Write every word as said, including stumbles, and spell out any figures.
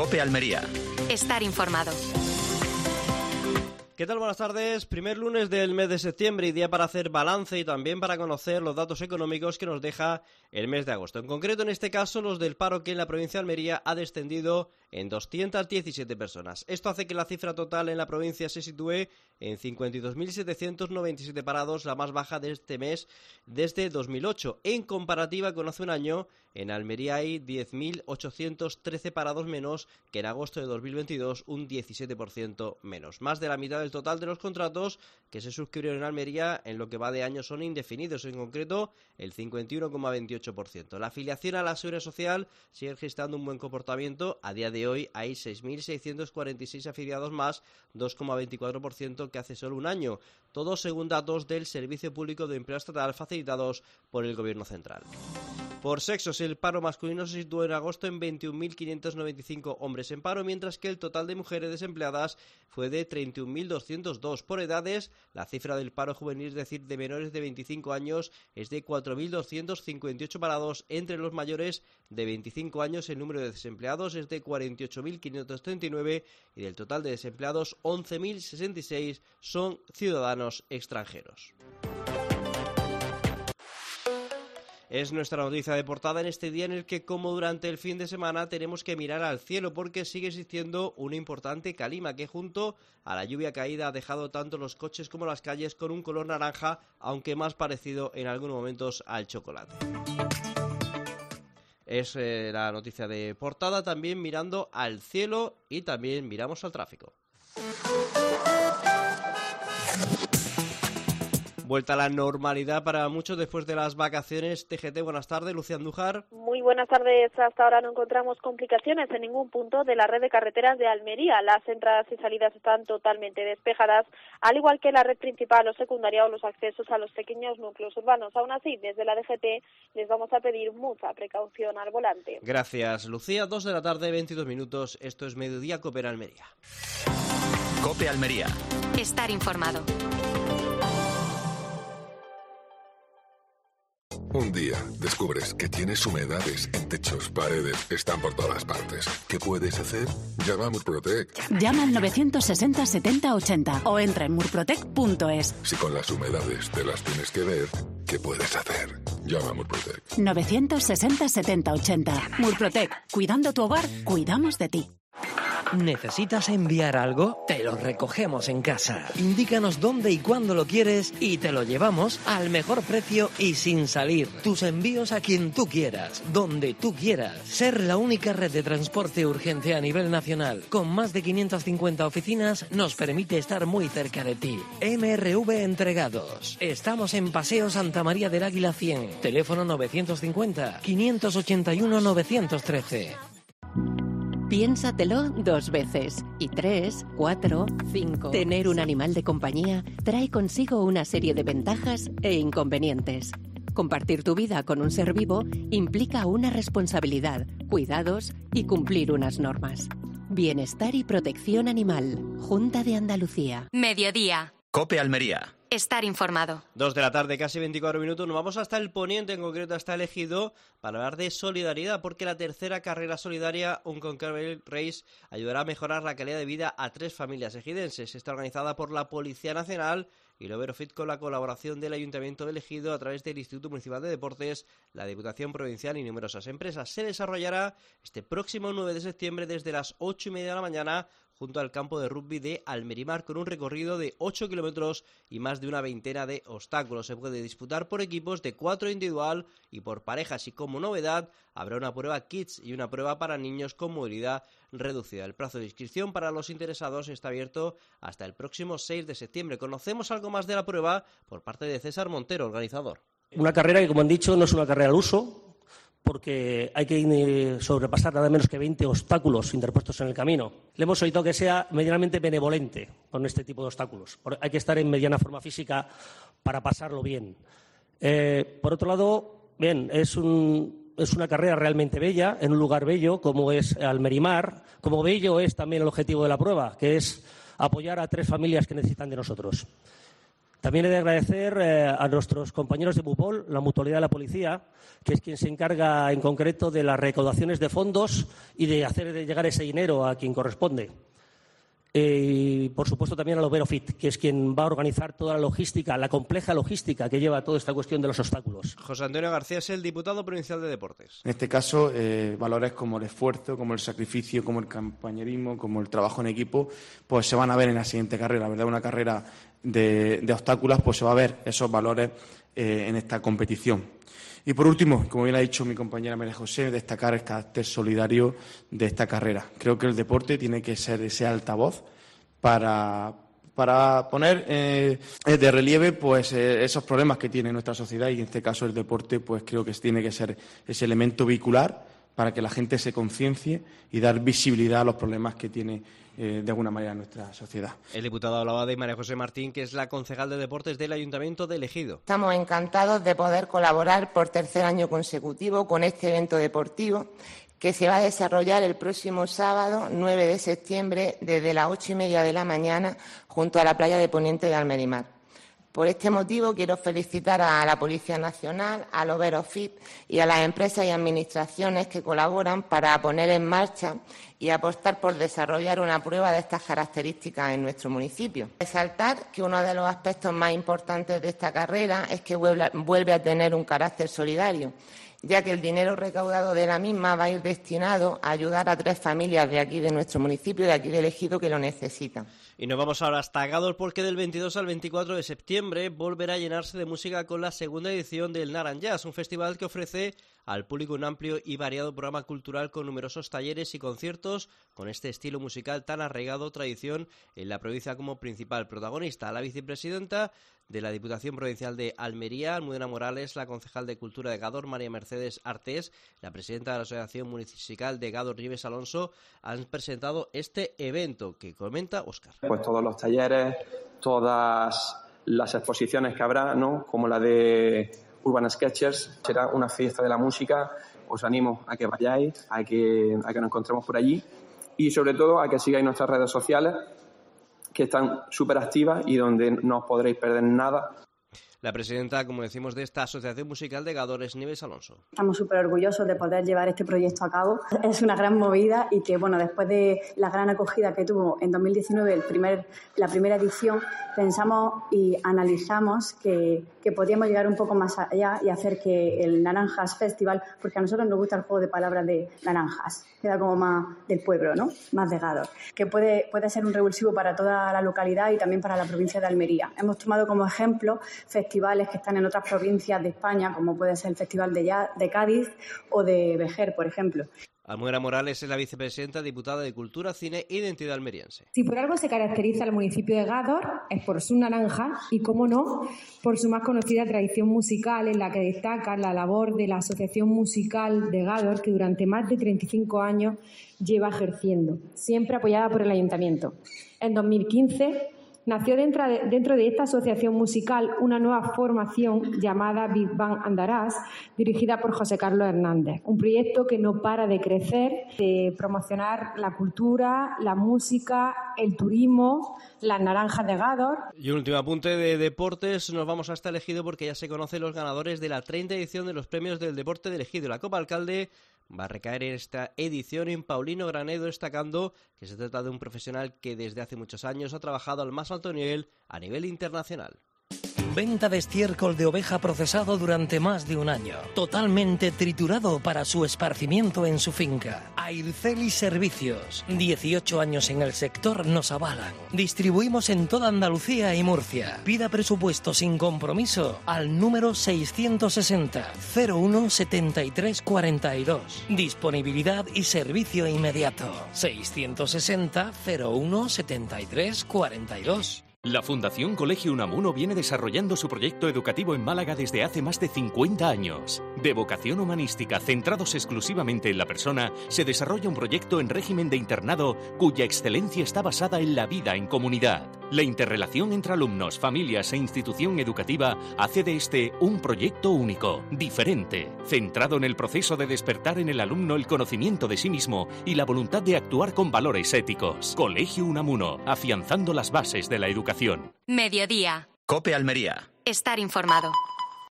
COPE Almería. Estar informado. ¿Qué tal? Buenas tardes. Primer lunes del mes de septiembre y día para hacer balance y también para conocer los datos económicos que nos deja el mes de agosto. En concreto, en este caso, los del paro, que en la provincia de Almería ha descendido en doscientas diecisiete personas. Esto hace que la cifra total en la provincia se sitúe en cincuenta y dos mil setecientos noventa y siete parados, la más baja de este mes desde dos mil ocho. En comparativa con hace un año, en Almería hay diez mil ochocientos trece parados menos que en agosto de dos mil veintidós, un diecisiete por ciento menos. Más de la mitad del total de los contratos que se suscribieron en Almería en lo que va de año son indefinidos, en concreto el cincuenta y uno coma veintiocho por ciento. La afiliación a la Seguridad Social sigue registrando un buen comportamiento. A día de hoy hay seis mil seiscientos cuarenta y seis afiliados más, dos coma veinticuatro por ciento que hace solo un año. Todo según datos del Servicio Público de Empleo Estatal facilitados por el Gobierno Central. Por sexos, el paro masculino se situó en agosto en veintiún mil quinientos noventa y cinco hombres en paro, mientras que el total de mujeres desempleadas fue de treinta y un mil doscientos dos. Por edades, la cifra del paro juvenil, es decir, de menores de veinticinco años, es de cuatro mil doscientos cincuenta y ocho parados. Entre los mayores de veinticinco años, el número de desempleados es de cuarenta y ocho mil quinientos treinta y nueve y del total de desempleados, once mil sesenta y seis son ciudadanos extranjeros. Es nuestra noticia de portada en este día en el que, como durante el fin de semana, tenemos que mirar al cielo porque sigue existiendo una importante calima que, junto a la lluvia caída, ha dejado tanto los coches como las calles con un color naranja, aunque más parecido en algunos momentos al chocolate. Es eh, la noticia de portada, también mirando al cielo y también miramos al tráfico. Vuelta a la normalidad para muchos después de las vacaciones. T G T, buenas tardes. Lucía Andújar. Muy buenas tardes. Hasta ahora no encontramos complicaciones en ningún punto de la red de carreteras de Almería. Las entradas y salidas están totalmente despejadas, al igual que la red principal o secundaria o los accesos a los pequeños núcleos urbanos. Aún así, desde la D G T les vamos a pedir mucha precaución al volante. Gracias, Lucía. Dos de la tarde, veintidós minutos. Esto es Mediodía COPE en Almería. COPE Almería. Estar informado. Un día descubres que tienes humedades en techos, paredes, están por todas partes. ¿Qué puedes hacer? Llama a Murprotec. Llama al novecientos sesenta setenta ochenta o entra en murprotec punto es. Si con las humedades te las tienes que ver, ¿qué puedes hacer? Llama a Murprotec. novecientos sesenta setenta ochenta. Murprotec. Cuidando tu hogar, cuidamos de ti. ¿Necesitas enviar algo? Te lo recogemos en casa. Indícanos dónde y cuándo lo quieres y te lo llevamos al mejor precio y sin salir. Tus envíos a quien tú quieras, donde tú quieras. Ser la única red de transporte urgente a nivel nacional, con más de quinientas cincuenta oficinas, nos permite estar muy cerca de ti. M R V Entregados. Estamos en Paseo Santa María del Águila cien. Teléfono novecientos cincuenta, quinientos ochenta y uno, novecientos trece. Piénsatelo dos veces. Y tres, cuatro, cinco. Tener un animal de compañía trae consigo una serie de ventajas e inconvenientes. Compartir tu vida con un ser vivo implica una responsabilidad, cuidados y cumplir unas normas. Bienestar y protección animal. Junta de Andalucía. Mediodía. COPE Almería. Estar informado. Dos de la tarde, casi veinticuatro minutos. Nos vamos hasta el Poniente, en concreto hasta el Ejido, para hablar de solidaridad, porque la tercera carrera solidaria, un Conquer Race, ayudará a mejorar la calidad de vida a tres familias ejidenses. Está organizada por la Policía Nacional y lo Verofit con la colaboración del Ayuntamiento del Ejido a través del Instituto Municipal de Deportes, la Diputación Provincial y numerosas empresas. Se desarrollará este próximo nueve de septiembre desde las ocho y media de la mañana junto al campo de rugby de Almerimar, con un recorrido de ocho kilómetros y más de una veintena de obstáculos. Se puede disputar por equipos de cuatro individual y por parejas, y como novedad habrá una prueba Kids y una prueba para niños con movilidad reducida. El plazo de inscripción para los interesados está abierto hasta el próximo seis de septiembre. Conocemos algo más de la prueba por parte de César Montero, organizador. Una carrera que, como han dicho, no es una carrera al uso, porque hay que sobrepasar nada menos que veinte obstáculos interpuestos en el camino. Le hemos solicitado que sea medianamente benevolente con este tipo de obstáculos. Hay que estar en mediana forma física para pasarlo bien. Eh, por otro lado, bien, es, un, es una carrera realmente bella, en un lugar bello como es Almerimar. Como bello es también el objetivo de la prueba, que es apoyar a tres familias que necesitan de nosotros. También he de agradecer eh, a nuestros compañeros de MUPOL, la Mutualidad de la Policía, que es quien se encarga en concreto de las recaudaciones de fondos y de hacer llegar ese dinero a quien corresponde. Eh, y, por supuesto, también al Oberofit, que es quien va a organizar toda la logística, la compleja logística que lleva toda esta cuestión de los obstáculos. José Antonio García es el diputado provincial de Deportes. En este caso, eh, valores como el esfuerzo, como el sacrificio, como el compañerismo, como el trabajo en equipo, pues se van a ver en la siguiente carrera, ¿verdad? Una carrera de, de obstáculos, pues se va a ver esos valores eh, en esta competición. Y por último, como bien ha dicho mi compañera María José, destacar el carácter solidario de esta carrera. Creo que el deporte tiene que ser ese altavoz para, para poner eh, de relieve pues eh, esos problemas que tiene nuestra sociedad, y en este caso el deporte pues creo que tiene que ser ese elemento vehicular para que la gente se conciencie y dar visibilidad a los problemas que tiene eh, de alguna manera nuestra sociedad. El diputado hablaba de María José Martín, que es la concejal de Deportes del Ayuntamiento de Ejido. Estamos encantados de poder colaborar por tercer año consecutivo con este evento deportivo que se va a desarrollar el próximo sábado, nueve de septiembre, desde las ocho y media de la mañana, junto a la playa de Poniente de Almerimar. Por este motivo, quiero felicitar a la Policía Nacional, al Oberofit y a las empresas y administraciones que colaboran para poner en marcha y apostar por desarrollar una prueba de estas características en nuestro municipio. Resaltar que uno de los aspectos más importantes de esta carrera es que vuelve a tener un carácter solidario, ya que el dinero recaudado de la misma va a ir destinado a ayudar a tres familias de aquí de nuestro municipio, de aquí de Ejido, que lo necesitan. Y nos vamos ahora hasta Gádor, porque del veintidós al veinticuatro de septiembre volverá a llenarse de música con la segunda edición del Naran Jazz, un festival que ofrece al público un amplio y variado programa cultural con numerosos talleres y conciertos con este estilo musical tan arraigado, tradición en la provincia como principal protagonista. La vicepresidenta de la Diputación Provincial de Almería, Almudena Morales, la concejal de Cultura de Gádor, María Mercedes Artés, la presidenta de la Asociación Municipal de Gádor, Nieves Alonso, han presentado este evento que comenta Óscar. Pues todos los talleres, todas las exposiciones que habrá, ¿no?, como la de Urban Sketchers, será una fiesta de la música. Os animo a que vayáis, a que, a que nos encontremos por allí y sobre todo a que sigáis nuestras redes sociales, que están súper activas y donde no os podréis perder nada. La presidenta, como decimos, de esta Asociación Musical de Gádor es Nieves Alonso. Estamos súper orgullosos de poder llevar este proyecto a cabo. Es una gran movida y que, bueno, después de la gran acogida que tuvo en dos mil diecinueve el primer, la primera edición, pensamos y analizamos que, que podíamos llegar un poco más allá y hacer que el Naranjas Festival, porque a nosotros nos gusta el juego de palabras de naranjas, queda como más del pueblo, ¿no?, más de Gádor, que puede, puede ser un revulsivo para toda la localidad y también para la provincia de Almería. Hemos tomado como ejemplo festivales que están en otras provincias de España, como puede ser el Festival de, ya, de Cádiz o de Vejer, por ejemplo. Almudena Morales es la vicepresidenta, diputada de Cultura, Cine e Identidad almeriense. Si por algo se caracteriza el municipio de Gádor es por su naranja y, cómo no, por su más conocida tradición musical, en la que destaca la labor de la Asociación Musical de Gádor, que durante más de treinta y cinco años lleva ejerciendo, siempre apoyada por el Ayuntamiento. En dos mil quince nació dentro de, dentro de esta asociación musical una nueva formación llamada Big Bang Andarás, dirigida por José Carlos Hernández. Un proyecto que no para de crecer, de promocionar la cultura, la música, el turismo, las naranjas de Gádor. Y un último apunte de deportes, nos vamos hasta el Ejido porque ya se conocen los ganadores de la treinta edición de los premios del deporte del Ejido. La Copa Alcalde va a recaer en esta edición en Paulino Granedo, destacando que se trata de un profesional que desde hace muchos años ha trabajado al más alto nivel a nivel internacional. Venta de estiércol de oveja procesado durante más de un año. Totalmente triturado para su esparcimiento en su finca. Airceli Servicios. dieciocho años en el sector nos avalan. Distribuimos en toda Andalucía y Murcia. Pida presupuesto sin compromiso al número seiscientos sesenta, cero uno, setenta y tres cuarenta y dos. Disponibilidad y servicio inmediato. seiscientos sesenta, cero uno, setenta y tres cuarenta y dos. La Fundación Colegio Unamuno viene desarrollando su proyecto educativo en Málaga desde hace más de cincuenta años. De vocación humanística, centrados exclusivamente en la persona, se desarrolla un proyecto en régimen de internado cuya excelencia está basada en la vida en comunidad. La interrelación entre alumnos, familias e institución educativa hace de este un proyecto único, diferente, centrado en el proceso de despertar en el alumno el conocimiento de sí mismo y la voluntad de actuar con valores éticos. Colegio Unamuno, afianzando las bases de la educación. Mediodía. COPE Almería. Estar informado.